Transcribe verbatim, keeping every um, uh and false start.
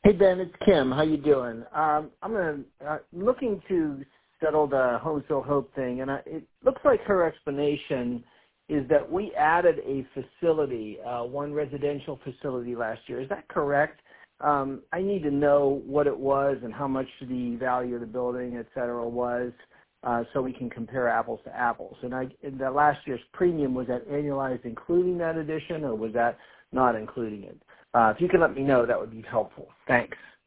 Hey Ben, it's Kim. How you doing? Um, I'm gonna, uh, looking to settle the Home Still Hope thing, and I, it looks like her explanation is that we added a facility, uh, one residential facility last year. Is that correct? Um, I need to know what it was and how much the value of the building, et cetera, was, uh, so we can compare apples to apples. And I, and the last year's premium, was that annualized including that addition, or was that not including it? Uh, if you can let me know, that would be helpful. Thanks.